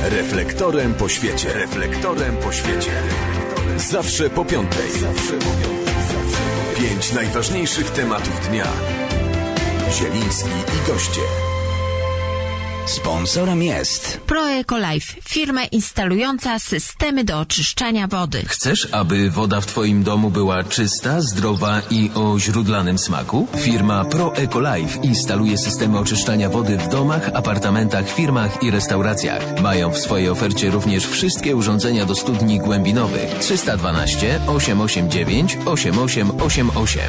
Reflektorem po świecie. Reflektorem po świecie. Zawsze po piątej. 5 najważniejszych tematów dnia. Zieliński i goście. Sponsorem jest ProEcoLife, firma instalująca systemy do oczyszczania wody. Chcesz, aby woda w Twoim domu była czysta, zdrowa i o źródlanym smaku? Firma ProEcoLife instaluje systemy oczyszczania wody w domach, apartamentach, firmach i restauracjach. Mają w swojej ofercie również wszystkie urządzenia do studni głębinowych. 312 889 8888.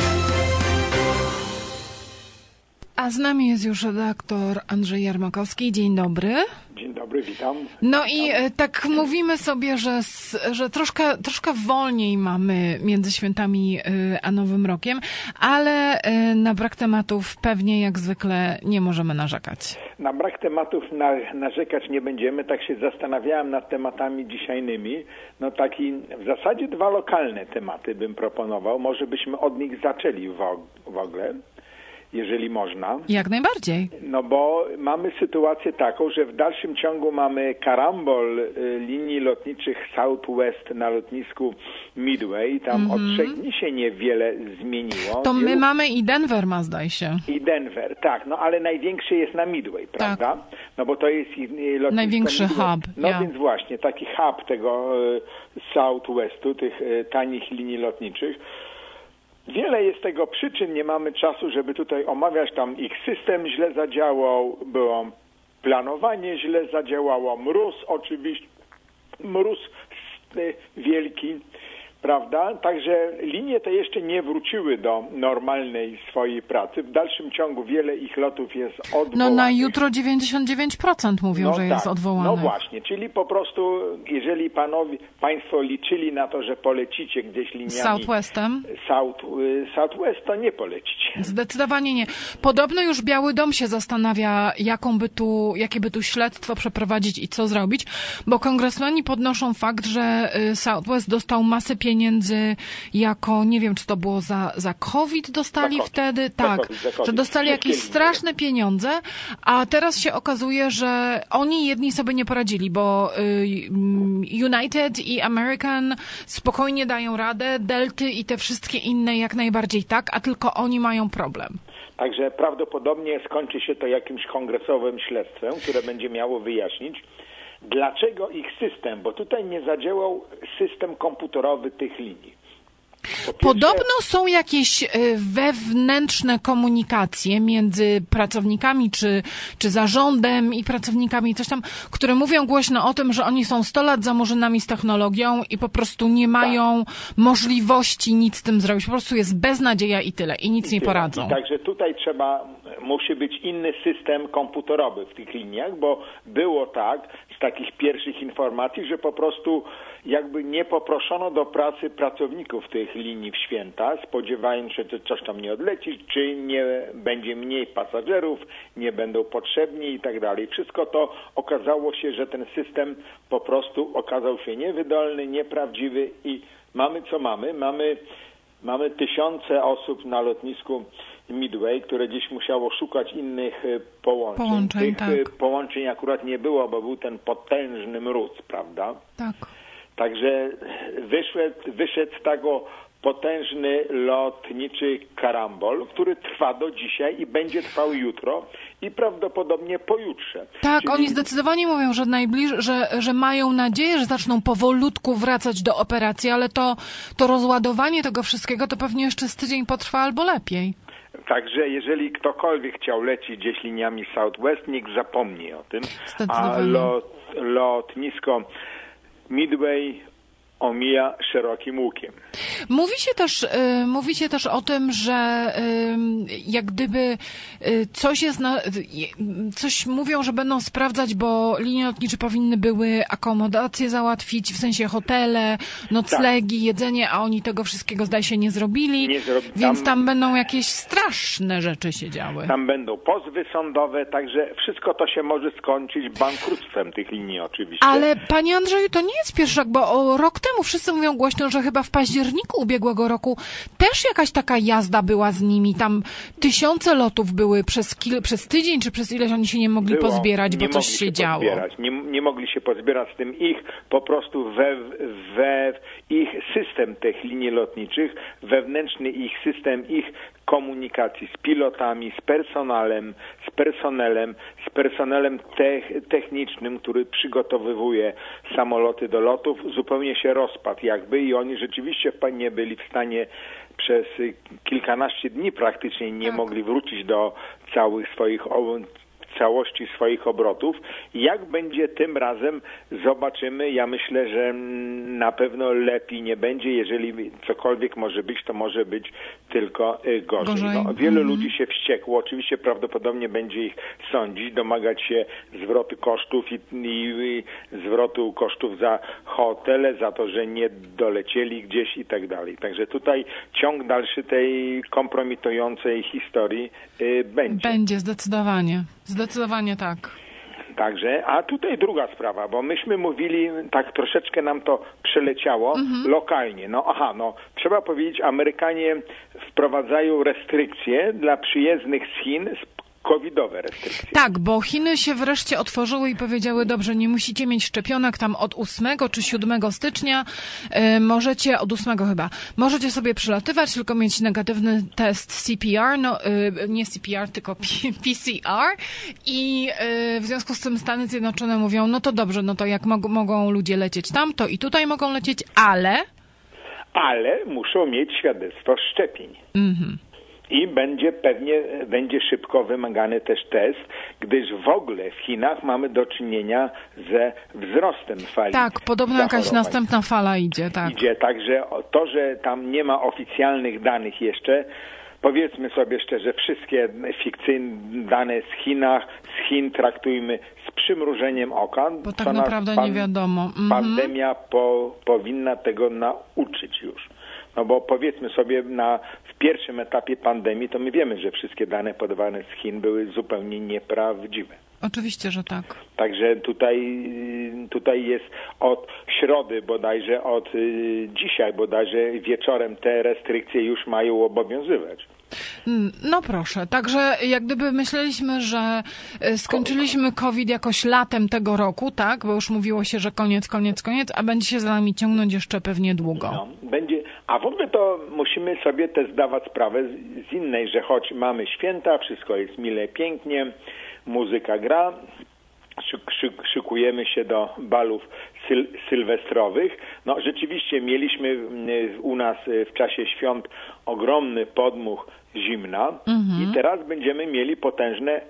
A z nami jest już redaktor Andrzej Jarmakowski. Dzień dobry. Dzień dobry, witam. No i tak mówimy sobie, że troszkę wolniej mamy między świętami a Nowym Rokiem, ale na brak tematów pewnie jak zwykle nie możemy narzekać. Na brak tematów narzekać nie będziemy. Tak się zastanawiałem nad tematami dzisiejnymi. No taki w zasadzie 2 lokalne tematy bym proponował. Może byśmy od nich zaczęli w ogóle. Jeżeli można. Jak najbardziej. No bo mamy sytuację taką, że w dalszym ciągu mamy karambol linii lotniczych Southwest na lotnisku Midway. Tam od 3 dni się niewiele zmieniło. To my mamy i Denver ma, zdaje się. I Denver, tak. No ale największy jest na Midway, prawda? Tak. No bo to jest lotnisko największy Midway. hub. No więc właśnie, taki hub tego Southwestu, tych tanich linii lotniczych. Wiele jest tego przyczyn, nie mamy czasu, żeby tutaj omawiać, tam ich system źle zadziałał, było planowanie źle zadziałało, mróz oczywiście, mróz wielki, prawda? Także linie te jeszcze nie wróciły do normalnej swojej pracy. W dalszym ciągu wiele ich lotów jest odwołanych. No na jutro 99% mówią, że jest odwołanych. No właśnie, czyli po prostu, jeżeli państwo liczyli na to, że polecicie gdzieś liniami Southwestem? Southwest, to nie polecicie. Zdecydowanie nie. Podobno już Biały Dom się zastanawia, jakie by tu śledztwo przeprowadzić i co zrobić, bo kongresmeni podnoszą fakt, że Southwest dostał masę pieniędzy jako, nie wiem, czy to było za COVID dostali wtedy? Tak, że dostali jakieś straszne pieniądze, a teraz się okazuje, że oni jedni sobie nie poradzili, bo United i American spokojnie dają radę, Delty i te wszystkie inne jak najbardziej tak, a tylko oni mają problem. Także prawdopodobnie skończy się to jakimś kongresowym śledztwem, które będzie miało wyjaśnić, dlaczego ich system, bo tutaj nie zadziałał system komputerowy tych linii. Podobno są jakieś wewnętrzne komunikacje między pracownikami czy zarządem i pracownikami, coś tam, które mówią głośno o tym, że oni są 100 lat za murzynami z technologią i po prostu nie mają możliwości nic z tym zrobić. Po prostu jest beznadzieja i tyle. I nic nie poradzą. Także tutaj musi być inny system komputerowy w tych liniach, bo było tak, z takich pierwszych informacji, że po prostu jakby nie poproszono do pracy pracowników tych linii w święta, spodziewając się, że coś tam nie odleci, czy nie będzie mniej pasażerów, nie będą potrzebni i tak dalej. Wszystko to okazało się, że ten system po prostu okazał się niewydolny, nieprawdziwy i mamy co mamy. Mamy tysiące osób na lotnisku Midway, które gdzieś musiało szukać innych połączeń. Tych połączeń akurat nie było, bo był ten potężny mróz, prawda? Tak. Także wyszedł z tego potężny lotniczy karambol, który trwa do dzisiaj i będzie trwał jutro i prawdopodobnie pojutrze. Tak, czyli oni zdecydowanie mówią, że że mają nadzieję, że zaczną powolutku wracać do operacji, ale to rozładowanie tego wszystkiego to pewnie jeszcze z tydzień potrwa albo lepiej. Także jeżeli ktokolwiek chciał lecieć gdzieś liniami Southwest, niech zapomni o tym, a lotnisko Midway omija szerokim łukiem. Mówi się też o tym, że jak gdyby coś mówią, że będą sprawdzać, bo linie lotnicze powinny były akomodacje załatwić, w sensie hotele, noclegi, jedzenie, a oni tego wszystkiego zdaje się nie zrobili, więc tam będą jakieś straszne rzeczy się działy. Tam będą pozwy sądowe, także wszystko to się może skończyć bankructwem tych linii oczywiście. Ale panie Andrzeju, to nie jest pierwszy rok, bo rok temu. Wszyscy mówią głośno, że chyba w październiku ubiegłego roku też jakaś taka jazda była z nimi. Tam tysiące lotów były przez tydzień, czy przez ileś oni się nie mogli pozbierać, bo coś się działo. Nie mogli się pozbierać z tym ich po prostu ich system tych linii lotniczych, wewnętrzny ich system, ich komunikacji z pilotami, z personelem technicznym, który przygotowywuje samoloty do lotów, zupełnie się rozpadł jakby i oni rzeczywiście nie byli w stanie przez kilkanaście dni praktycznie nie mogli wrócić do całości swoich obrotów. Jak będzie tym razem, zobaczymy. Ja myślę, że na pewno lepiej nie będzie. Jeżeli cokolwiek może być, to może być tylko gorzej. No, wielu ludzi się wściekło. Oczywiście prawdopodobnie będzie ich sądzić, domagać się zwrotu kosztów i zwrotu kosztów za hotele, za to, że nie dolecieli gdzieś i tak dalej. Także tutaj ciąg dalszy tej kompromitującej historii będzie. Będzie, zdecydowanie. Zdecydowanie tak. Także, a tutaj druga sprawa, bo myśmy mówili, tak troszeczkę nam to przeleciało lokalnie. Trzeba powiedzieć, Amerykanie wprowadzają restrykcje dla przyjezdnych z Chin, covidowe restrykcje. Tak, bo Chiny się wreszcie otworzyły i powiedziały, dobrze, nie musicie mieć szczepionek tam od 8 czy 7 stycznia, możecie, od 8 chyba, możecie sobie przylatywać, tylko mieć negatywny test CPR, nie CPR, tylko PCR i w związku z tym Stany Zjednoczone mówią, no to dobrze, no to jak mogą ludzie lecieć tam, to i tutaj mogą lecieć, ale muszą mieć świadectwo szczepień. I będzie szybko wymagany też test, gdyż w ogóle w Chinach mamy do czynienia ze wzrostem fali. Tak, podobno jakaś następna fala idzie, tak. Także to, że tam nie ma oficjalnych danych jeszcze, powiedzmy sobie szczerze, wszystkie fikcyjne dane z Chin traktujmy z przymrużeniem oka. Bo tak naprawdę nie wiadomo. Pandemia powinna tego nauczyć już. No bo powiedzmy sobie, w pierwszym etapie pandemii to my wiemy, że wszystkie dane podawane z Chin były zupełnie nieprawdziwe. Oczywiście, że tak. Także tutaj jest od środy bodajże, od dzisiaj bodajże wieczorem te restrykcje już mają obowiązywać. No proszę, także jak gdyby myśleliśmy, że skończyliśmy COVID jakoś latem tego roku, tak? Bo już mówiło się, że koniec, a będzie się za nami ciągnąć jeszcze pewnie długo. No, będzie. A w ogóle to musimy sobie też zdawać sprawę z innej, że choć mamy święta, wszystko jest mile, pięknie, muzyka gra, szykujemy się do balów sylwestrowych. No rzeczywiście mieliśmy u nas w czasie świąt ogromny podmuch zimna i teraz będziemy mieli potężne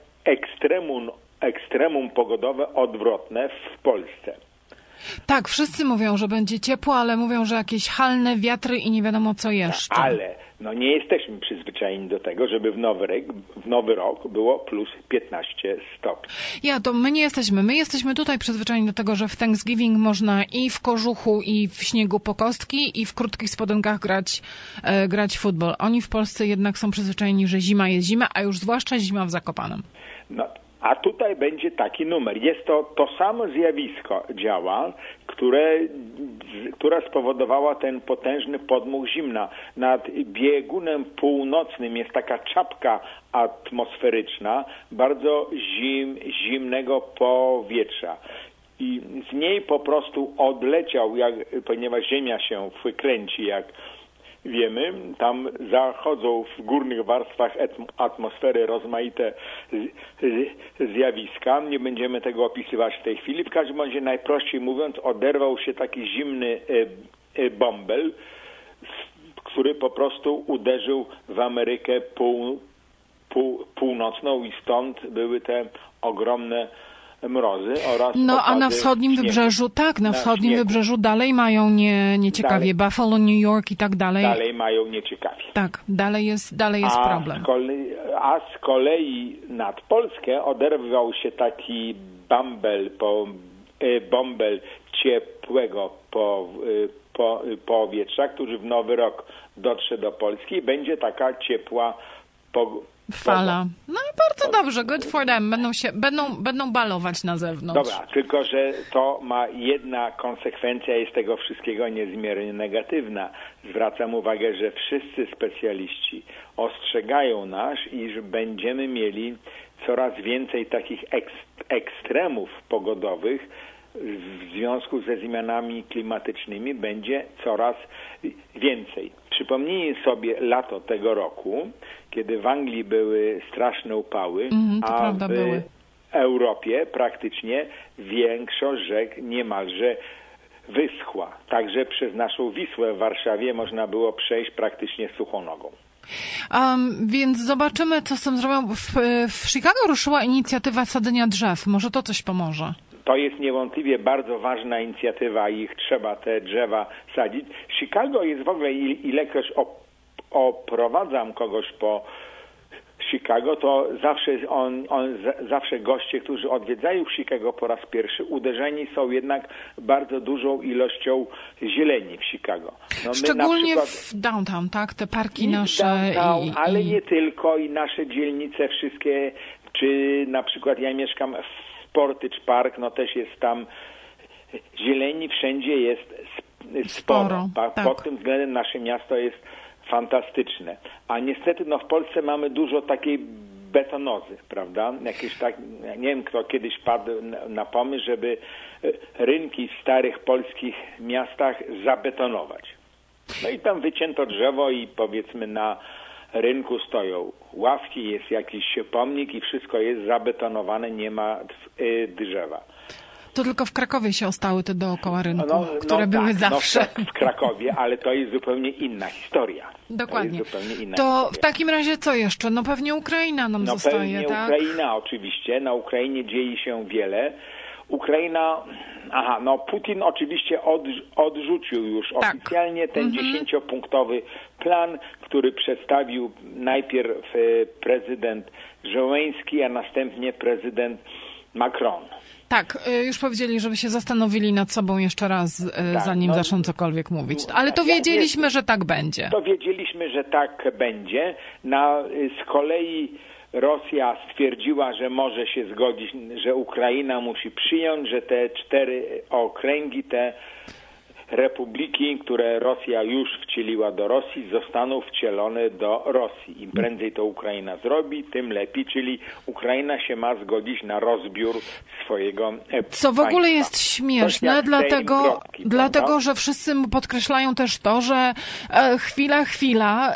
ekstremum pogodowe odwrotne w Polsce. Tak, wszyscy mówią, że będzie ciepło, ale mówią, że jakieś halne wiatry i nie wiadomo co jeszcze. Ale nie jesteśmy przyzwyczajeni do tego, żeby w nowy rok było plus 15 stopni. My nie jesteśmy. My jesteśmy tutaj przyzwyczajeni do tego, że w Thanksgiving można i w kożuchu, i w śniegu po kostki, i w krótkich spodenkach grać futbol. Oni w Polsce jednak są przyzwyczajeni, że zima jest zima, a już zwłaszcza zima w Zakopanem. A tutaj będzie numer. Jest to samo zjawisko działa, która spowodowała ten potężny podmuch zimna. Nad biegunem północnym jest taka czapka atmosferyczna bardzo zimnego powietrza. I z niej po prostu odleciał, ponieważ Ziemia się kręci, jak wiemy, tam zachodzą w górnych warstwach atmosfery rozmaite zjawiska. Nie będziemy tego opisywać w tej chwili. W każdym razie, najprościej mówiąc, oderwał się taki zimny bąbel, który po prostu uderzył w Amerykę północną i stąd były te ogromne mrozy oraz a na wschodnim wybrzeżu, wybrzeżu dalej mają nieciekawie. Buffalo, New York i tak dalej. Dalej mają nieciekawie. Tak, dalej jest problem. Z kolei nad Polskę oderwał się taki bąbel ciepłego powietrza, który w nowy rok dotrze do Polski i będzie taka ciepła fala. No i bardzo dobrze, good for them. Będą balować na zewnątrz. Dobra, tylko że to ma jedna konsekwencja, jest tego wszystkiego niezmiernie negatywna. Zwracam uwagę, że wszyscy specjaliści ostrzegają nas, iż będziemy mieli coraz więcej takich ekstremów pogodowych w związku ze zmianami klimatycznymi, będzie coraz więcej. Przypomnijmy sobie lato tego roku, kiedy w Anglii były straszne upały, a w Europie praktycznie większość rzek niemalże wyschła. Także przez naszą Wisłę w Warszawie można było przejść praktycznie suchą nogą. Więc zobaczymy, co z tym zrobią. W Chicago ruszyła inicjatywa sadzenia drzew. Może to coś pomoże? To jest niewątpliwie bardzo ważna inicjatywa i trzeba te drzewa sadzić. Chicago jest w ogóle, ilekroć oprowadzam kogoś po Chicago, to zawsze goście, którzy odwiedzają Chicago po raz pierwszy, uderzeni są jednak bardzo dużą ilością zieleni w Chicago. No, szczególnie w downtown, tak? Te parki nasze. Downtown, ale nie tylko, i nasze dzielnice wszystkie, czy na przykład ja mieszkam w Portage Park, no też jest tam zieleni, wszędzie jest sporo. Tak. Pod tym względem nasze miasto jest fantastyczne. A niestety w Polsce mamy dużo takiej betonozy, prawda? Jakieś tak, nie wiem, kto kiedyś padł na pomysł, żeby rynki w starych polskich miastach zabetonować. No i tam wycięto drzewo i powiedzmy na rynku stoją ławki, jest jakiś pomnik i wszystko jest zabetonowane, nie ma drzewa. To tylko w Krakowie się ostały te dookoła rynku, które były zawsze. W Krakowie, ale to jest zupełnie inna historia. Dokładnie. W takim razie co jeszcze? No pewnie Ukraina nam zostaje, tak? Ukraina oczywiście. Na Ukrainie dzieje się wiele. Ukraina, Putin oczywiście odrzucił już oficjalnie ten 10-punktowy plan, który przedstawił najpierw prezydent Zełenski, a następnie prezydent Macron. Tak, już powiedzieli, żeby się zastanowili nad sobą jeszcze raz, zanim zaczną cokolwiek mówić. Ale to wiedzieliśmy, że tak będzie. To wiedzieliśmy, że tak będzie. Z kolei Rosja stwierdziła, że może się zgodzić, że Ukraina musi przyjąć, że te 4 okręgi, te republiki, które Rosja już wcieliła do Rosji, zostaną wcielone do Rosji. Im prędzej to Ukraina zrobi, tym lepiej, czyli Ukraina się ma zgodzić na rozbiór swojego co w ogóle jest śmieszne, dlatego że wszyscy podkreślają też to, że chwila,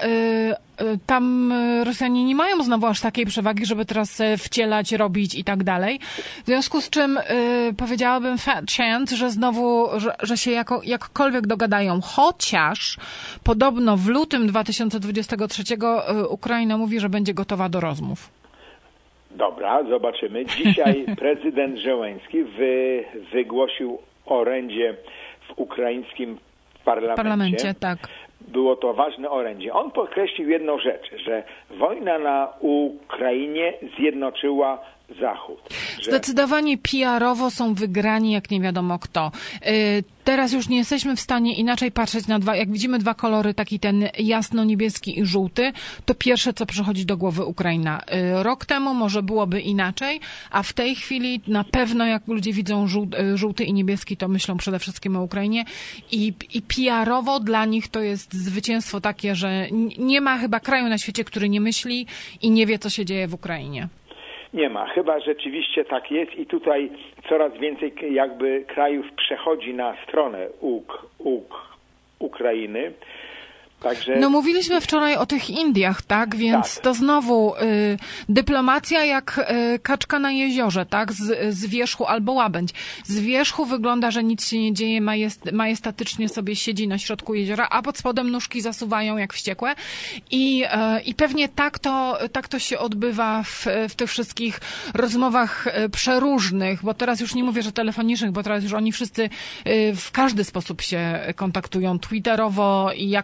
tam Rosjanie nie mają znowu aż takiej przewagi, żeby teraz wcielać, robić i tak dalej. W związku z czym powiedziałabym fat chance, że znowu, że się jakkolwiek dogadają. Chociaż podobno w lutym 2023 Ukraina mówi, że będzie gotowa do rozmów. Dobra, zobaczymy. Dzisiaj prezydent Zełenski wygłosił orędzie w ukraińskim parlamencie. Tak. Było to ważne orędzie. On podkreślił jedną rzecz, że wojna na Ukrainie zjednoczyła Zachód. Zdecydowanie PR-owo są wygrani jak nie wiadomo kto. Teraz już nie jesteśmy w stanie inaczej patrzeć na jak widzimy 2 kolory, taki ten jasno-niebieski i żółty, to pierwsze, co przychodzi do głowy Ukraina. Rok temu może byłoby inaczej, a w tej chwili na pewno jak ludzie widzą żółty i niebieski, to myślą przede wszystkim o Ukrainie i PR-owo dla nich to jest zwycięstwo takie, że nie ma chyba kraju na świecie, który nie myśli i nie wie, co się dzieje w Ukrainie. Nie ma. Chyba rzeczywiście tak jest i tutaj coraz więcej jakby krajów przechodzi na stronę Ukrainy. Także... No mówiliśmy wczoraj o tych Indiach, tak? Więc to znowu dyplomacja jak kaczka na jeziorze, tak? Z wierzchu albo łabędź. Z wierzchu wygląda, że nic się nie dzieje, majestatycznie sobie siedzi na środku jeziora, a pod spodem nóżki zasuwają jak wściekłe. I pewnie tak to się odbywa w tych wszystkich rozmowach przeróżnych, bo teraz już nie mówię, że telefonicznych, bo teraz już oni wszyscy w każdy sposób się kontaktują, twitterowo i jakoś tam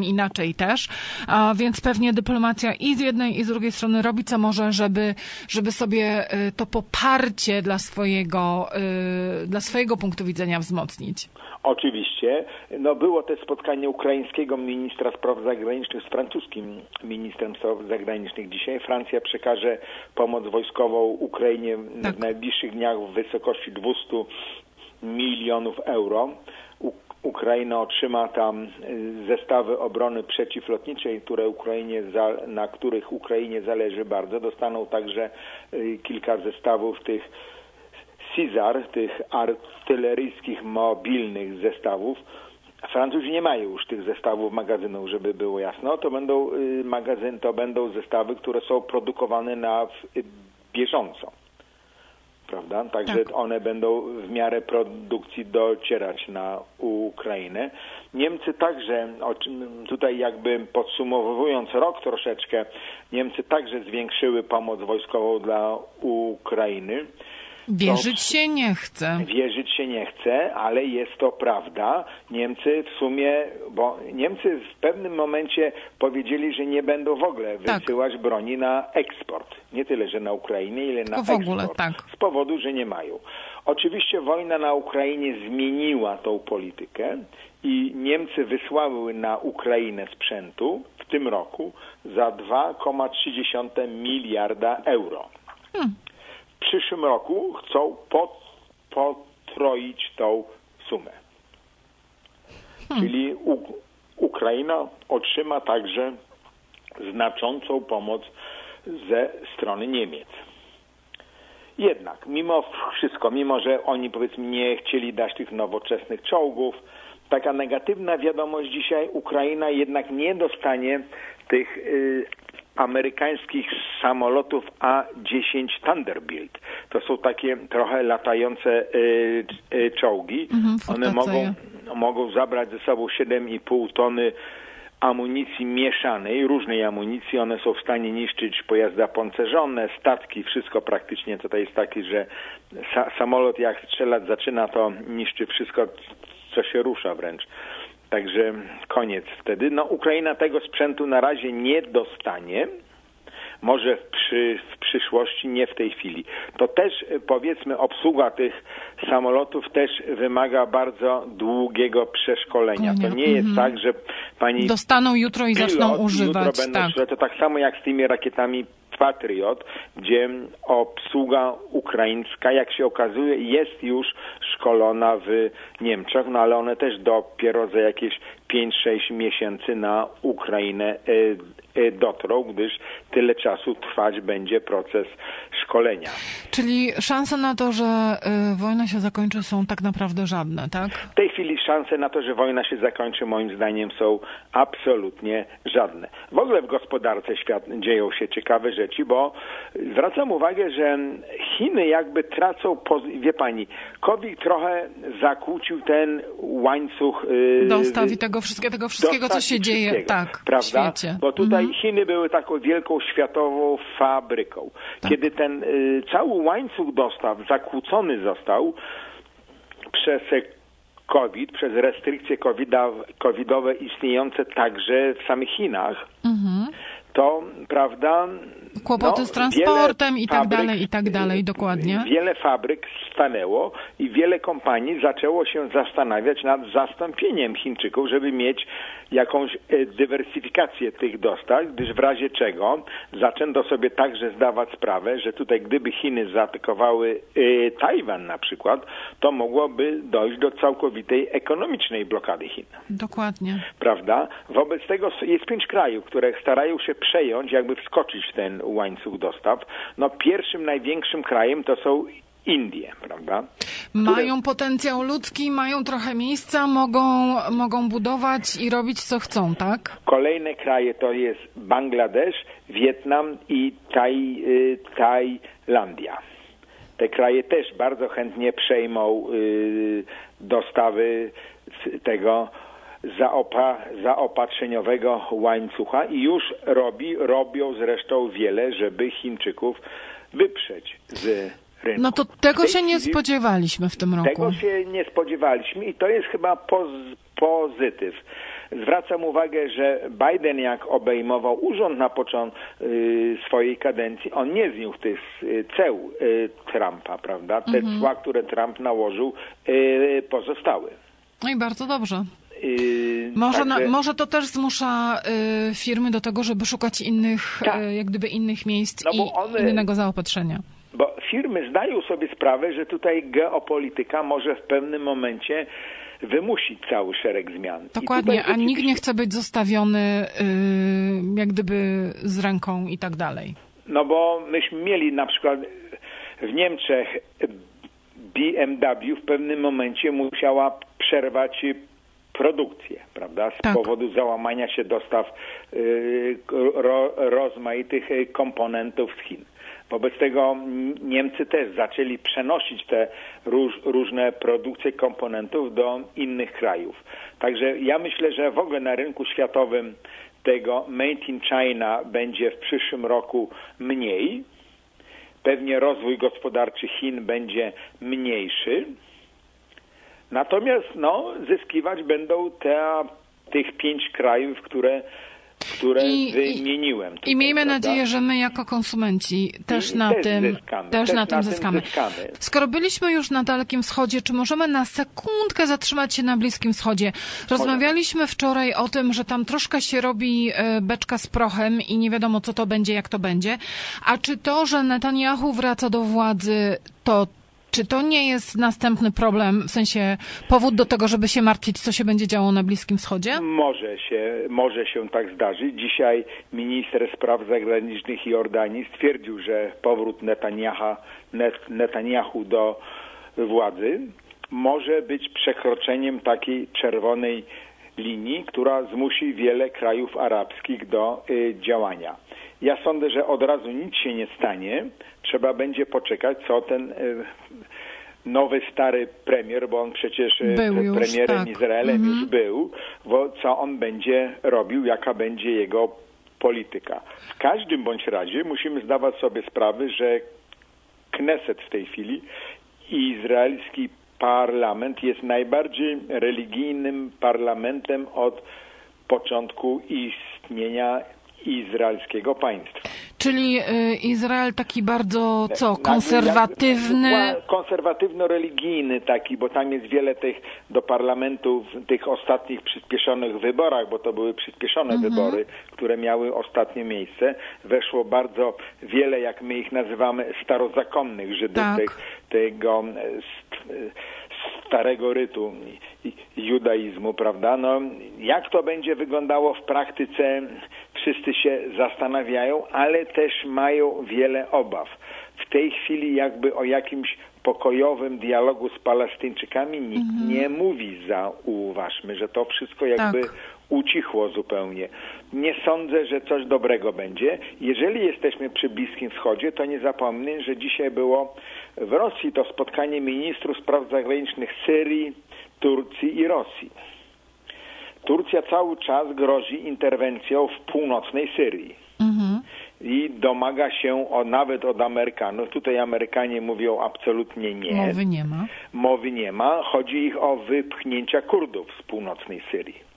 inaczej też, a więc pewnie dyplomacja i z jednej i z drugiej strony robi co może, żeby sobie to poparcie dla swojego punktu widzenia wzmocnić. Oczywiście. No było też spotkanie ukraińskiego ministra spraw zagranicznych z francuskim ministrem spraw zagranicznych. Dzisiaj Francja przekaże pomoc wojskową Ukrainie w najbliższych dniach w wysokości 200 milionów euro. Ukraina otrzyma tam zestawy obrony przeciwlotniczej, na których Ukrainie zależy bardzo. Dostaną także kilka zestawów tych Cizar, tych artyleryjskich mobilnych zestawów. Francuzi nie mają już tych zestawów magazynów, żeby było jasno. To będą zestawy, które są produkowane na bieżąco. Prawda? Także one będą w miarę produkcji docierać na Ukrainę. Niemcy także, tutaj jakby podsumowując rok troszeczkę, Niemcy także zwiększyły pomoc wojskową dla Ukrainy. Wierzyć się nie chce, ale jest to prawda. Niemcy w sumie, bo Niemcy w pewnym momencie powiedzieli, że nie będą w ogóle wysyłać broni na eksport. Nie tyle, że na Ukrainę, ile na eksport. W ogóle, z powodu, że nie mają. Oczywiście wojna na Ukrainie zmieniła tą politykę i Niemcy wysłały na Ukrainę sprzętu w tym roku za 2,3 miliarda euro. W przyszłym roku chcą potroić tą sumę. Czyli Ukraina otrzyma także znaczącą pomoc ze strony Niemiec. Jednak, mimo wszystko, mimo że oni powiedzmy nie chcieli dać tych nowoczesnych czołgów, taka negatywna wiadomość dzisiaj, Ukraina jednak nie dostanie tych amerykańskich samolotów A-10 Thunderbird. To są takie trochę latające czołgi. One mogą zabrać ze sobą 7,5 tony amunicji mieszanej, różnej amunicji. One są w stanie niszczyć pojazdy pancerzone, statki, wszystko praktycznie. To jest takie, że samolot jak strzelać zaczyna, to niszczy wszystko, co się rusza wręcz. Także koniec wtedy. No, Ukraina tego sprzętu na razie nie dostanie. Może w przyszłości, nie w tej chwili. To też, powiedzmy, obsługa tych samolotów też wymaga bardzo długiego przeszkolenia. To nie jest tak, że pani dostaną jutro i zaczną używać. To tak samo jak z tymi rakietami Patriot, gdzie obsługa ukraińska, jak się okazuje, jest już szkolona w Niemczech, no ale one też dopiero za jakieś 5-6 miesięcy na Ukrainę dotrą, gdyż tyle czasu trwać będzie proces szkolenia. Czyli szanse na to, że wojna się zakończy, są tak naprawdę żadne, tak? W tej chwili szanse na to, że wojna się zakończy, moim zdaniem są absolutnie żadne. W ogóle w gospodarce dzieją się ciekawe rzeczy, bo zwracam uwagę, że Chiny jakby tracą, wie pani, COVID trochę zakłócił ten łańcuch dostaw i tego wszystkiego, co się dzieje prawda? W świecie. Bo tutaj Chiny były taką wielką światową fabryką. Kiedy ten cały łańcuch dostaw zakłócony został przez COVID, przez restrykcje covidowe istniejące także w samych Chinach, to, prawda... Kłopoty z transportem i tak dalej, dokładnie. Wiele fabryk stanęło i wiele kompanii zaczęło się zastanawiać nad zastąpieniem Chińczyków, żeby mieć jakąś dywersyfikację tych dostaw, gdyż w razie czego zaczęto sobie także zdawać sprawę, że tutaj gdyby Chiny zaatakowały Tajwan na przykład, to mogłoby dojść do całkowitej ekonomicznej blokady Chin. Dokładnie. Prawda? Wobec tego jest 5 krajów, które starają się przejąć, jakby wskoczyć w ten łańcuch dostaw. No pierwszym, największym krajem to są Indie, prawda? Mają potencjał ludzki, mają trochę miejsca, mogą budować i robić co chcą, tak? Kolejne kraje to jest Bangladesz, Wietnam i Tajlandia. Te kraje też bardzo chętnie przejmą dostawy tego zaopatrzeniowego łańcucha i już robią zresztą wiele, żeby Chińczyków wyprzeć z rynku. No to tego się nie spodziewaliśmy w tym roku. Tego się nie spodziewaliśmy i to jest chyba pozytyw. zwracam uwagę, że Biden jak obejmował urząd na początku swojej kadencji, on nie zniósł tych ceł Trumpa, prawda? Te cła, które Trump nałożył, pozostały. No i bardzo dobrze. Także... Może to też zmusza firmy do tego, żeby szukać innych, jak gdyby innych miejsc innego zaopatrzenia. Bo firmy zdają sobie sprawę, że tutaj geopolityka może w pewnym momencie wymusić cały szereg zmian. Dokładnie, a nikt nie chce być zostawiony jak gdyby z ręką i tak dalej. No bo myśmy mieli na przykład w Niemczech BMW w pewnym momencie musiała przerwać produkcję, prawda? Z powodu załamania się dostaw rozmaitych komponentów z Chin. Wobec tego Niemcy też zaczęli przenosić te różne produkcje komponentów do innych krajów. Także ja myślę, że w ogóle na rynku światowym tego Made in China będzie w przyszłym roku mniej. Pewnie rozwój gospodarczy Chin będzie mniejszy. Natomiast zyskiwać będą tych 5 krajów, które wymieniłem. Tutaj, I miejmy nadzieję, że my jako konsumenci też na tym zyskamy. Skoro byliśmy już na Dalekim Wschodzie, czy możemy na sekundkę zatrzymać się na Bliskim Wschodzie? Rozmawialiśmy wczoraj o tym, że tam troszkę się robi beczka z prochem i nie wiadomo, co to będzie, jak to będzie. A czy to, że Netanyahu wraca do władzy, czy to nie jest następny problem, w sensie powód do tego, żeby się martwić, co się będzie działo na Bliskim Wschodzie? Może się tak zdarzyć. Dzisiaj minister spraw zagranicznych Jordanii stwierdził, że powrót Netanyahu do władzy może być przekroczeniem takiej czerwonej linii, która zmusi wiele krajów arabskich do działania. Ja sądzę, że od razu nic się nie stanie. Trzeba będzie poczekać, co ten nowy, stary premier, bo on przecież premierem Izraelem już był, co on będzie robił, jaka będzie jego polityka. W każdym bądź razie musimy zdawać sobie sprawę, że Kneset w tej chwili i izraelski parlament jest najbardziej religijnym parlamentem od początku istnienia izraelskiego państwa. Czyli Izrael taki bardzo, konserwatywny? Konserwatywno-religijny taki, bo tam jest wiele do parlamentu w tych ostatnich przyspieszonych wyborach, bo to były przyspieszone wybory, które miały ostatnie miejsce. Weszło bardzo wiele, jak my ich nazywamy, starozakonnych Żydów, tego starego rytu judaizmu, prawda? Jak to będzie wyglądało w praktyce, wszyscy się zastanawiają, ale też mają wiele obaw. W tej chwili jakby o jakimś pokojowym dialogu z Palestyńczykami nikt nie mówi, zauważmy, że to wszystko jakby ucichło zupełnie. Nie sądzę, że coś dobrego będzie. Jeżeli jesteśmy przy Bliskim Wschodzie, to nie zapomnę, że dzisiaj było w Rosji to spotkanie ministrów spraw zagranicznych Syrii, Turcji i Rosji. Turcja cały czas grozi interwencją w północnej Syrii. I domaga się nawet od Amerykanów. Tutaj Amerykanie mówią absolutnie nie. Mowy nie ma. Chodzi ich o wypchnięcia Kurdów z północnej Syrii.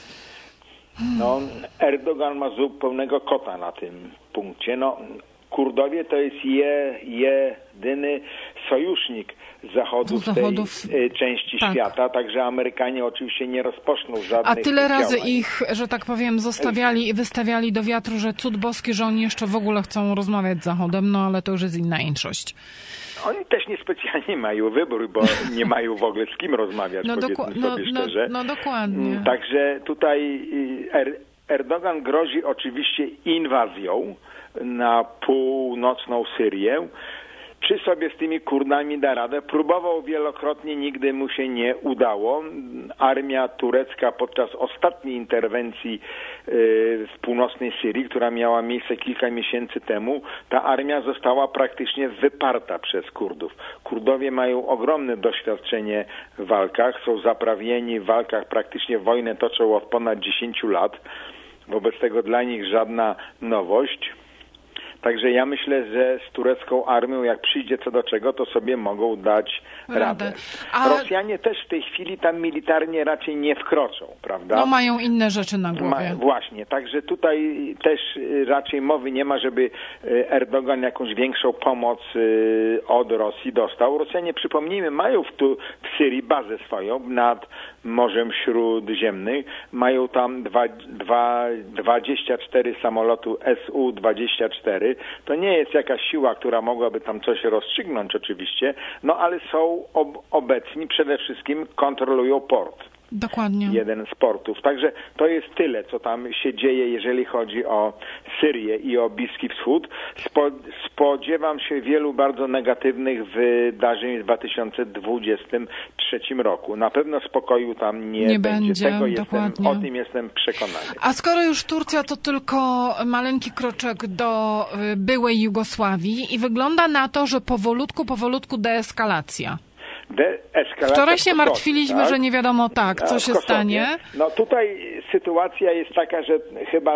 Erdogan ma zupełnego kota na tym punkcie. Kurdowie to jest jedyny sojusznik Zachodu w tej części świata, także Amerykanie oczywiście nie rozpoczną żadnych A tyle razy działań. ich, że tak powiem, zostawiali i wystawiali do wiatru, że cud boski, że oni jeszcze w ogóle chcą rozmawiać z Zachodem, ale to już jest inna inszość. Oni też niespecjalnie mają wybór, bo nie mają w ogóle z kim rozmawiać, powiedzmy sobie szczerze. Dokładnie. Także tutaj Erdogan grozi oczywiście inwazją na północną Syrię. Czy sobie z tymi Kurdami da radę? Próbował wielokrotnie, nigdy mu się nie udało. Armia turecka podczas ostatniej interwencji w północnej Syrii, która miała miejsce kilka miesięcy temu, ta armia została praktycznie wyparta przez Kurdów. Kurdowie mają ogromne doświadczenie w walkach, są zaprawieni w walkach, praktycznie wojnę toczą od ponad 10 lat. Wobec tego dla nich żadna nowość. Także ja myślę, że z turecką armią, jak przyjdzie co do czego, to sobie mogą dać radę. Rosjanie też w tej chwili tam militarnie raczej nie wkroczą, prawda? No mają inne rzeczy na głowie. Właśnie, także tutaj też raczej mowy nie ma, żeby Erdogan jakąś większą pomoc od Rosji dostał. Rosjanie, przypomnijmy, mają w Syrii bazę swoją nad Morzem Śródziemnym. Mają tam 24 samolotu Su-24. To nie jest jakaś siła, która mogłaby tam coś rozstrzygnąć oczywiście, no ale są obecni, przede wszystkim kontrolują port. Dokładnie. Jeden z portów. Także to jest tyle, co tam się dzieje, jeżeli chodzi o Syrię i o Bliski Wschód. Spodziewam się wielu bardzo negatywnych wydarzeń w 2023 roku. Na pewno spokoju tam nie będzie. O tym jestem przekonany. A skoro już Turcja, to tylko maleńki kroczek do byłej Jugosławii i wygląda na to, że powolutku deeskalacja. Wczoraj się martwiliśmy, tak? Że nie wiadomo co się stanie. No tutaj sytuacja jest taka, że chyba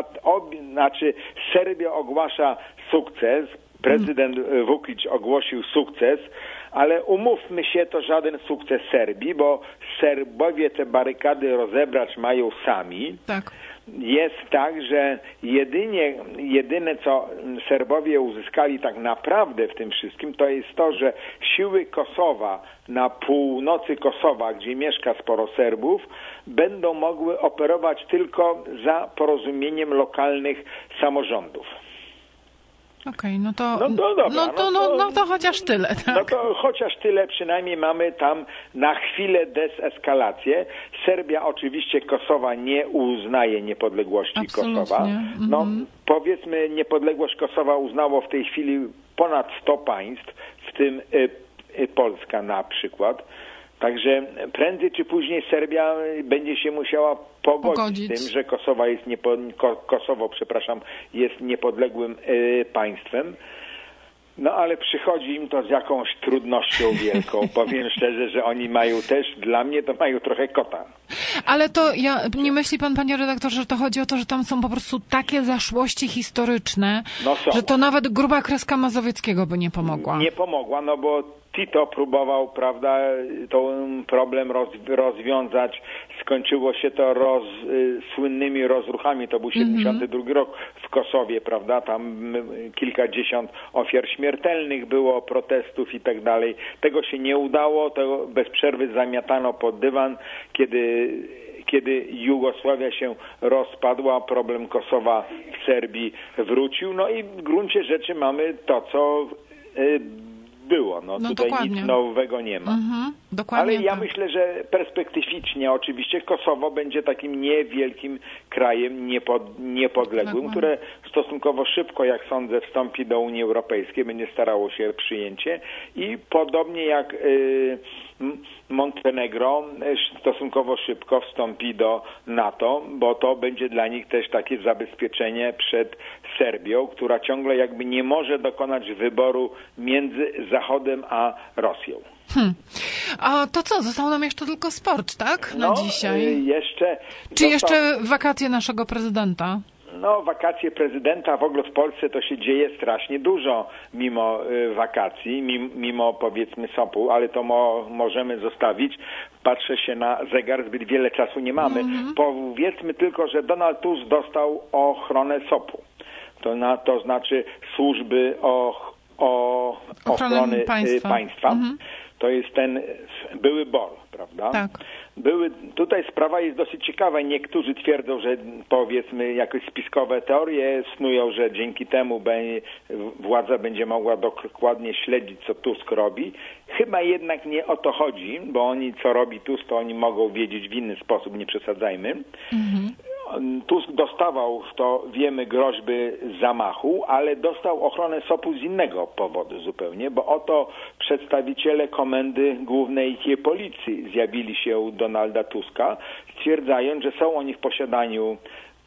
Serbia ogłasza sukces, prezydent Vučić ogłosił sukces, ale umówmy się, to żaden sukces Serbii, bo Serbowie te barykady rozebrać mają sami. Tak. Jest tak, że jedyne co Serbowie uzyskali tak naprawdę w tym wszystkim, to jest to, że siły Kosowa na północy Kosowa, gdzie mieszka sporo Serbów, będą mogły operować tylko za porozumieniem lokalnych samorządów. Okej, no to dobra, to chociaż tyle. Tak? No to chociaż tyle, przynajmniej mamy tam na chwilę deseskalację. Serbia oczywiście Kosowa nie uznaje niepodległości Kosowa. No powiedzmy, niepodległość Kosowa uznało w tej chwili ponad 100 państw, w tym Polska na przykład. Także prędzej czy później Serbia będzie się musiała pogodzić z tym, że Kosowo jest niepodległym państwem. No ale przychodzi im to z jakąś trudnością wielką. Powiem szczerze, że oni mają też, dla mnie to mają trochę kota. Ale to nie myśli pan, panie redaktorze, że to chodzi o to, że tam są po prostu takie zaszłości historyczne, że to nawet gruba kreska Mazowieckiego by nie pomogła. Nie pomogła, no bo Tito próbował, prawda, ten problem rozwiązać. Skończyło się to słynnymi rozruchami. To był 72 rok w Kosowie, prawda? Tam kilkadziesiąt ofiar śmiertelnych było, protestów i tak dalej. Tego się nie udało. To bez przerwy zamiatano pod dywan, kiedy Jugosławia się rozpadła, problem Kosowa w Serbii wrócił. No i w gruncie rzeczy mamy to, co było. No tutaj dokładnie. Nic nowego nie ma. Dokładnie. Ale ja myślę, że perspektywicznie oczywiście Kosowo będzie takim niewielkim krajem niepodległym, które stosunkowo szybko, jak sądzę, wstąpi do Unii Europejskiej, będzie starało się przyjęcie i podobnie jak Montenegro stosunkowo szybko wstąpi do NATO, bo to będzie dla nich też takie zabezpieczenie przed Serbią, która ciągle jakby nie może dokonać wyboru między Zachodem a Rosją. A to co? Został nam jeszcze tylko sport, tak? Na dzisiaj. Czy jeszcze wakacje naszego prezydenta? No, wakacje prezydenta, w ogóle w Polsce to się dzieje strasznie dużo mimo wakacji, mimo powiedzmy SOP-u, ale to możemy zostawić. Patrzę się na zegar, zbyt wiele czasu nie mamy. Powiedzmy tylko, że Donald Tusk dostał ochronę SOP-u. To znaczy służby ochrony państwa. To jest ten były BOR, prawda? Tak. Tutaj sprawa jest dosyć ciekawa. Niektórzy twierdzą, że powiedzmy jakieś spiskowe teorie snują, że dzięki temu władza będzie mogła dokładnie śledzić, co Tusk robi. Chyba jednak nie o to chodzi, bo oni, co robi Tusk, to oni mogą wiedzieć w inny sposób, nie przesadzajmy. Tusk dostawał, to wiemy, groźby zamachu, ale dostał ochronę SOP-u z innego powodu zupełnie, bo oto przedstawiciele Komendy Głównej Policji zjawili się u Donalda Tuska, stwierdzając, że są oni w posiadaniu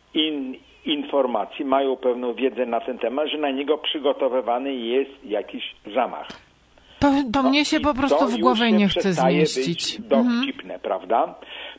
informacji, mają pewną wiedzę na ten temat, że na niego przygotowywany jest jakiś zamach. To mnie się po prostu w głowę nie chce zmieścić. Być dowcipne, prawda?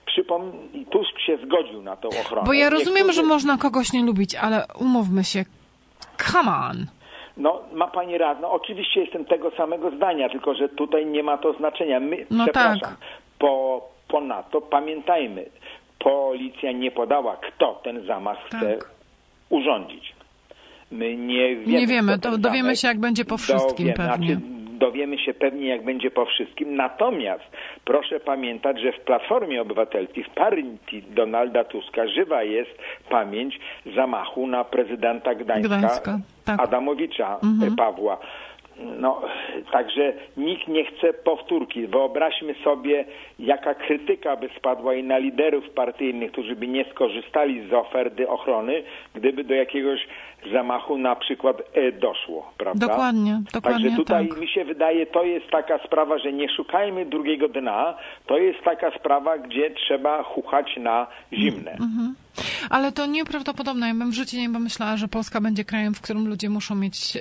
Tusk się zgodził na tą ochronę. Bo ja rozumiem, że można kogoś nie lubić, ale umówmy się, come on. No, ma pani rację. No, oczywiście jestem tego samego zdania, tylko że tutaj nie ma to znaczenia. No przepraszam, tak. Ponadto pamiętajmy, policja nie podała, kto ten zamach chce urządzić. My nie wiemy. Dowiemy się, jak będzie po wszystkim pewnie. Dowiemy się pewnie, jak będzie po wszystkim. Natomiast proszę pamiętać, że w Platformie Obywatelskiej, w partii Donalda Tuska żywa jest pamięć zamachu na prezydenta Gdańska. Tak. Adamowicza Pawła. No, także nikt nie chce powtórki. Wyobraźmy sobie, jaka krytyka by spadła i na liderów partyjnych, którzy by nie skorzystali z oferty ochrony, gdyby do jakiegoś zamachu na przykład doszło, prawda? Dokładnie. Także tutaj tak. mi się wydaje, to jest taka sprawa, że nie szukajmy drugiego dna. To jest taka sprawa, gdzie trzeba chuchać na zimne. Ale to nieprawdopodobne. Ja bym w życiu nie pomyślała, że Polska będzie krajem, w którym ludzie muszą mieć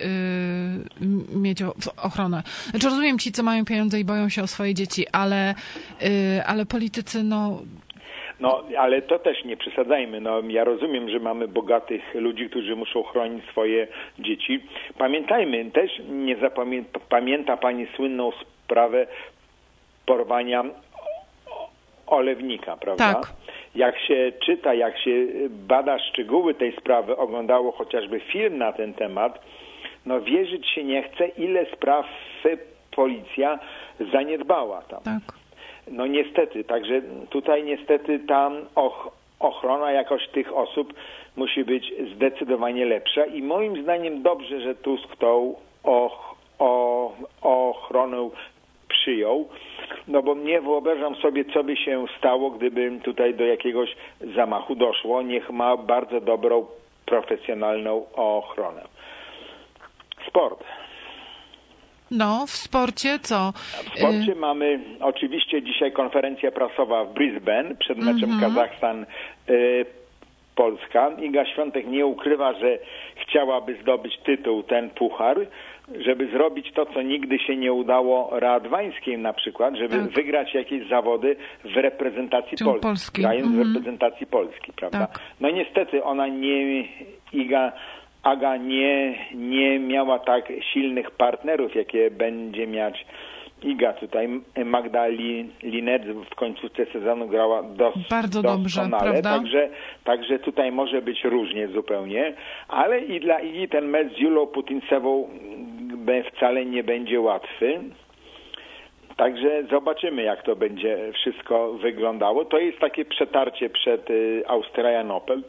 ochronę. Znaczy rozumiem ci, co mają pieniądze i boją się o swoje dzieci, ale politycy, No, ale to też nie przesadzajmy. No, ja rozumiem, że mamy bogatych ludzi, którzy muszą chronić swoje dzieci. Pamiętajmy, też nie pamięta pani słynną sprawę porwania Olewnika, prawda? Tak. Jak się czyta, jak się bada szczegóły tej sprawy, oglądało chociażby film na ten temat, no wierzyć się nie chce, ile spraw policja zaniedbała tam. Tak. No niestety, także tutaj niestety tam ochrona jakoś tych osób musi być zdecydowanie lepsza i moim zdaniem dobrze, że Tusk tą ochronę przyjął, no bo nie wyobrażam sobie, co by się stało, gdyby tutaj do jakiegoś zamachu doszło. Niech ma bardzo dobrą, profesjonalną ochronę. Sport. No, w sporcie co? W sporcie mamy oczywiście dzisiaj konferencja prasowa w Brisbane przed meczem Kazachstan-Polska. Iga Świątek nie ukrywa, że chciałaby zdobyć tytuł, ten puchar, żeby zrobić to, co nigdy się nie udało Radwańskiej na przykład, żeby wygrać jakieś zawody w reprezentacji Polski, grając w reprezentacji Polski, prawda? Tak. No niestety ona Aga nie miała tak silnych partnerów, jakie będzie mieć Iga tutaj. Magda Linec w końcówce sezonu grała bardzo dobrze, prawda? Także tutaj może być różnie zupełnie, ale i dla Igi ten mecz z Julą Putincewą wcale nie będzie łatwy. Także zobaczymy, jak to będzie wszystko wyglądało. To jest takie przetarcie przed Australian Open.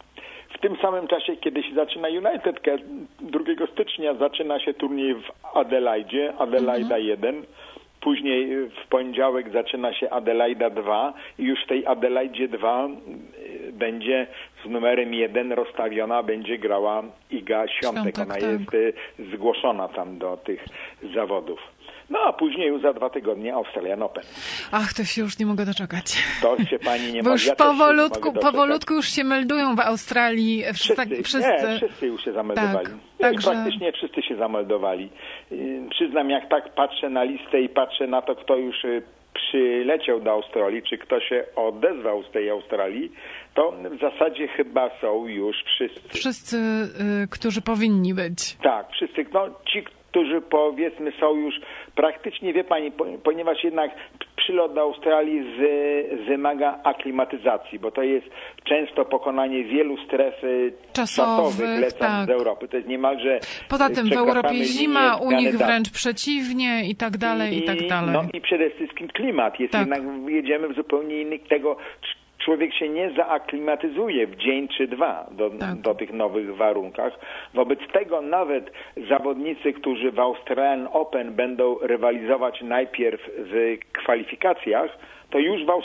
W tym samym czasie, kiedy się zaczyna United Cup, 2 stycznia zaczyna się turniej w Adelaide, Adelaida 1. Później w poniedziałek zaczyna się Adelaida 2 i już w tej Adelaidzie 2 będzie z numerem 1 rozstawiona, będzie grała Iga Świątek. Ona jest zgłoszona tam do tych zawodów. No a później już za 2 tygodnie Australian Open. Ach, to się już nie mogę doczekać. To się pani nie Bo może. już powolutku już się meldują w Australii. Wszyscy już się zameldowali. Tak, praktycznie wszyscy się zameldowali. Przyznam, jak tak patrzę na listę i patrzę na to, kto już przyleciał do Australii, czy kto się odezwał z tej Australii, to w zasadzie chyba są już wszyscy. Wszyscy, którzy powinni być. Tak, wszyscy. No, ci, którzy powiedzmy są już praktycznie, wie pani, ponieważ jednak przylot do Australii wymaga aklimatyzacji, bo to jest często pokonanie wielu stref czasowych lecąc z Europy. To jest niemalże... Poza tym w Europie zima, u nich wręcz przeciwnie i tak dalej, i tak dalej. No i przede wszystkim klimat jest jednak, jedziemy w zupełnie innych tego... Człowiek się nie zaaklimatyzuje w dzień czy dwa do tych nowych warunkach. Wobec tego nawet zawodnicy, którzy w Australian Open będą rywalizować najpierw w kwalifikacjach, to już w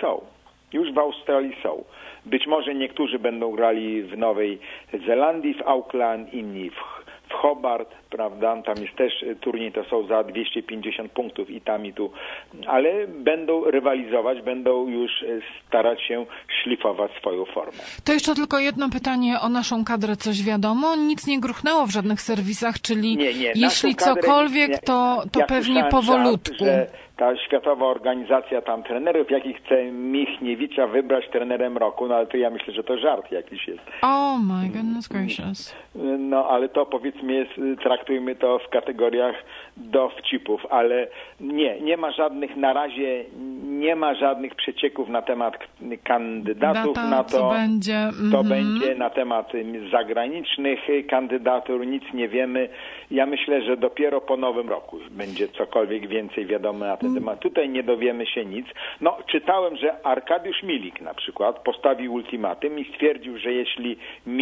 Australii są. Być może niektórzy będą grali w Nowej Zelandii, w Auckland, inni w Hobart, prawda, tam jest też turniej, to są za 250 punktów i tam i tu, ale będą rywalizować, będą już starać się szlifować swoją formę. To jeszcze tylko jedno pytanie o naszą kadrę, coś wiadomo? Nic nie gruchnęło w żadnych serwisach, czyli nie. Jeśli cokolwiek, to pewnie powolutku. ta światowa organizacja tam trenerów, jaki chce Michniewicza wybrać trenerem roku, no ale to ja myślę, że to żart jakiś jest. Oh my goodness gracious. No ale to powiedzmy traktujmy to w kategoriach dowcipów, ale nie ma żadnych, na razie nie ma żadnych przecieków na temat kandydatów na to, to będzie na temat zagranicznych kandydatur, nic nie wiemy. Ja myślę, że dopiero po nowym roku będzie cokolwiek więcej wiadomo na ten temat. Tutaj nie dowiemy się nic. No, czytałem, że Arkadiusz Milik na przykład postawił ultimatum i stwierdził, że jeśli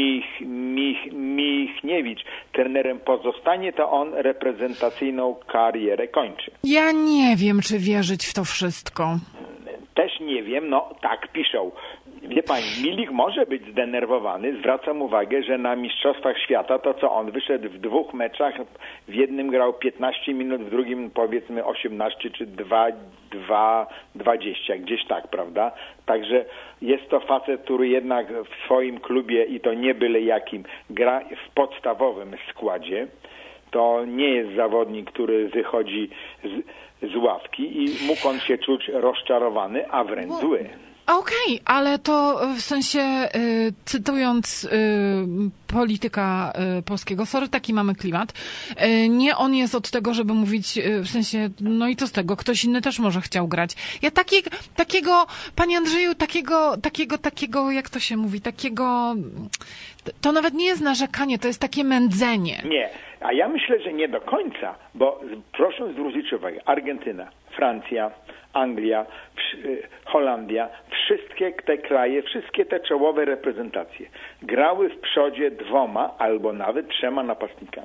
Michniewicz trenerem pozostanie, to on reprezentacyjną karierę kończy. Ja nie wiem, czy wierzyć w to wszystko. Też nie wiem, no tak piszą. Wie pani, Milik może być zdenerwowany. Zwracam uwagę, że na Mistrzostwach Świata to co on wyszedł w 2 meczach, w jednym grał 15 minut, w drugim powiedzmy 18 czy 20, gdzieś tak, prawda? Także jest to facet, który jednak w swoim klubie i to nie byle jakim gra w podstawowym składzie. To nie jest zawodnik, który wychodzi z ławki i mógł on się czuć rozczarowany, a wręcz zły. Okej, ale to w sensie, cytując polityka polskiego, sorry, taki mamy klimat, nie on jest od tego, żeby mówić, w sensie, no i co z tego, ktoś inny też może chciał grać. Ja takiego, panie Andrzeju, takiego, jak to się mówi, takiego, to nawet nie jest narzekanie, to jest takie mędzenie. Nie, a ja myślę, że nie do końca, bo proszę zwrócić uwagę, Argentyna, Francja, Anglia, Holandia, wszystkie te kraje, wszystkie te czołowe reprezentacje grały w przodzie 2 albo nawet 3 napastnikami.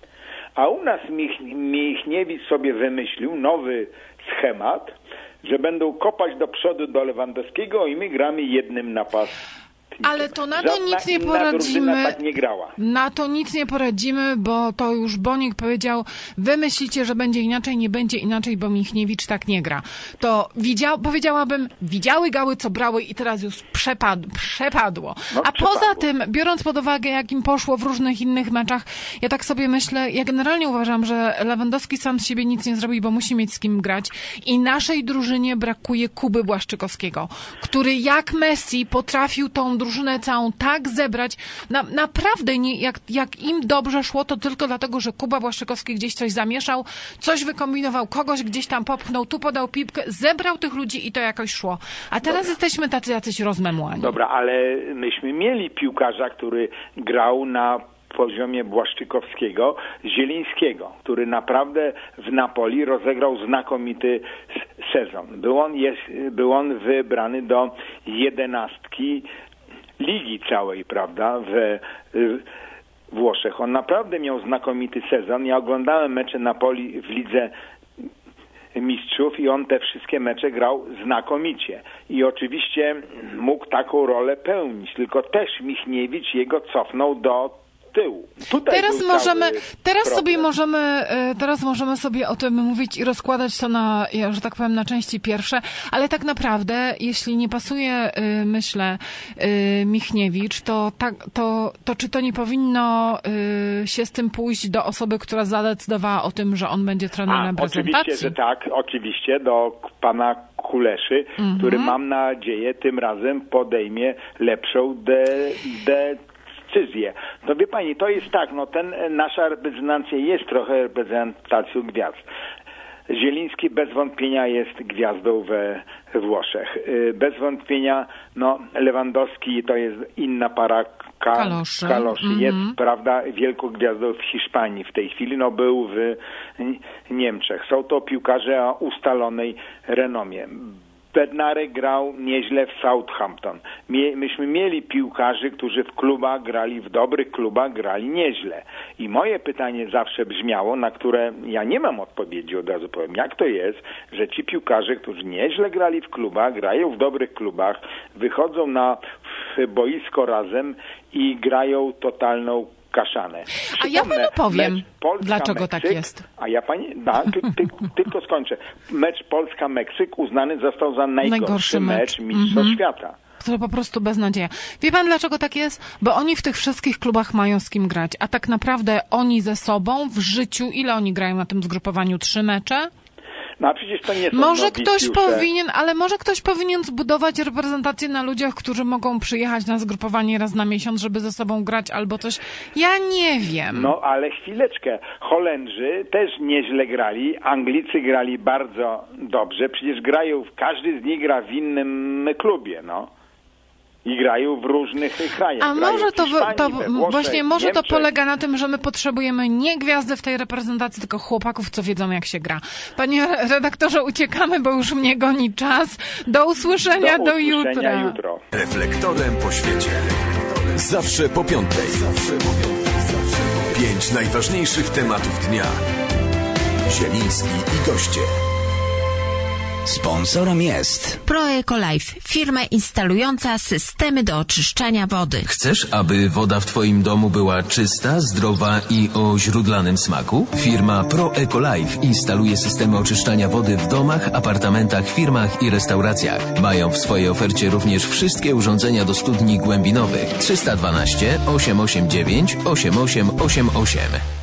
A u nas Michniewicz sobie wymyślił nowy schemat, że będą kopać do przodu do Lewandowskiego i my gramy 1 napastnikiem. Ale to na to nic nie poradzimy. Tak nie grała. Na to nic nie poradzimy, bo to już Bonik powiedział, wy myślicie, że będzie inaczej, nie będzie inaczej, bo Michniewicz tak nie gra. To powiedziałabym, widziały gały, co brały i teraz już przepadło. No, a poza tym, biorąc pod uwagę, jak im poszło w różnych innych meczach, ja tak sobie myślę, ja generalnie uważam, że Lewandowski sam z siebie nic nie zrobi, bo musi mieć z kim grać i naszej drużynie brakuje Kuby Błaszczykowskiego, który jak Messi potrafił tą drużynę całą tak zebrać. Naprawdę nie, jak im dobrze szło, to tylko dlatego, że Kuba Błaszczykowski gdzieś coś zamieszał, coś wykombinował, kogoś gdzieś tam popchnął, tu podał piłkę, zebrał tych ludzi i to jakoś szło. A teraz jesteśmy tacy jacyś rozmemłani. Dobra, ale myśmy mieli piłkarza, który grał na poziomie Błaszczykowskiego, Zielińskiego, który naprawdę w Napoli rozegrał znakomity sezon. Był on wybrany do 11 ligi całej, prawda, w Włoszech. On naprawdę miał znakomity sezon. Ja oglądałem mecze Napoli w Lidze Mistrzów i on te wszystkie mecze grał znakomicie. I oczywiście mógł taką rolę pełnić, tylko też Michniewicz jego cofnął do tyłu. Teraz możemy sobie o tym mówić i rozkładać to na, że tak powiem, na części pierwsze, ale tak naprawdę, jeśli nie pasuje, myślę, Michniewicz, to czy to nie powinno się z tym pójść do osoby, która zadecydowała o tym, że on będzie trenerem reprezentacji? Oczywiście, że tak, oczywiście, do pana Kuleszy, który mam nadzieję tym razem podejmie lepszą decyzję. No wie pani, to jest tak, no nasza reprezentacja jest trochę reprezentacją gwiazd. Zieliński bez wątpienia jest gwiazdą we Włoszech. Bez wątpienia, no Lewandowski to jest inna para kaloszy. Jest, prawda, wielką gwiazdą w Hiszpanii w tej chwili, no był w Niemczech. Są to piłkarze o ustalonej renomie. Bednarek grał nieźle w Southampton. Myśmy mieli piłkarzy, którzy w dobrych klubach grali nieźle. I moje pytanie zawsze brzmiało, na które ja nie mam odpowiedzi, od razu powiem, jak to jest, że ci piłkarze, którzy nieźle grali w klubach, grają w dobrych klubach, wychodzą na boisko razem i grają totalną kaszanę. A ja panu powiem, dlaczego tak jest. A ja pani, tylko skończę. Mecz Polska-Meksyk uznany został za najgorszy mecz Mistrzostw Świata. To po prostu beznadzieja. Wie pan, dlaczego tak jest? Bo oni w tych wszystkich klubach mają z kim grać, a tak naprawdę oni ze sobą w życiu, ile oni grają na tym zgrupowaniu? 3 mecze? No a przecież to nie są Może ktoś nowicjusze. powinien zbudować reprezentację na ludziach, którzy mogą przyjechać na zgrupowanie raz na miesiąc, żeby ze sobą grać albo coś. Ja nie wiem. No ale chwileczkę. Holendrzy też nieźle grali, Anglicy grali bardzo dobrze. Przecież każdy z nich gra w innym klubie, no. I grają w różnych krajach. A może Włoszech, to polega na tym, że my potrzebujemy nie gwiazdy w tej reprezentacji, tylko chłopaków, co wiedzą, jak się gra. Panie redaktorze, uciekamy, bo już mnie goni czas. Do usłyszenia, do jutra. Reflektorem po świecie. Zawsze po 5:00. 5 najważniejszych tematów dnia. Zieliński i goście. Sponsorem jest ProEcoLife, firma instalująca systemy do oczyszczania wody. Chcesz, aby woda w twoim domu była czysta, zdrowa i o źródlanym smaku? Firma ProEcoLife instaluje systemy oczyszczania wody w domach, apartamentach, firmach i restauracjach. Mają w swojej ofercie również wszystkie urządzenia do studni głębinowych. 312 889 8888.